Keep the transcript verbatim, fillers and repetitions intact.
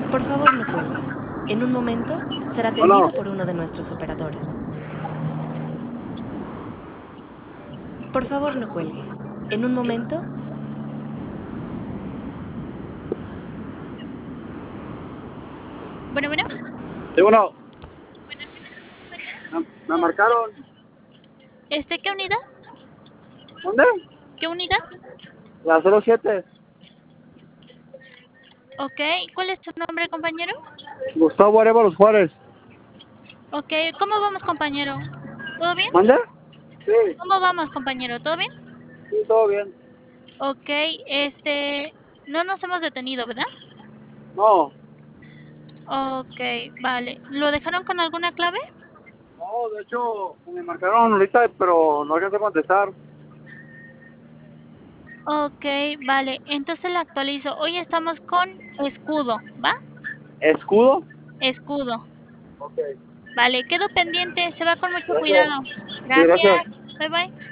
Por favor, no cuelgue. En un momento será atendido Hola. por uno de nuestros operadores. Por favor, no cuelgue. En un momento... Bueno, bueno. Sí, bueno. Me, me marcaron. Este, ¿qué unidad? ¿Dónde? ¿Qué unidad? La cero siete. Ok, ¿cuál es tu nombre, compañero? Gustavo Arévalos Juárez. Ok, ¿cómo vamos, compañero? ¿Todo bien? ¿Mande? Sí, ¿Cómo vamos, compañero? ¿Todo bien? sí, todo bien. Ok, este, no nos hemos detenido, ¿verdad? No, Ok, vale. ¿Lo dejaron con alguna clave? no, de hecho, me marcaron ahorita, pero no alcancé a contestar. Ok, vale. Entonces la actualizo. Hoy estamos con escudo, ¿va? ¿Escudo? Escudo. Ok, Vale, quedo pendiente. Se va con mucho gracias. cuidado. Sí, Gracias. gracias. Bye bye.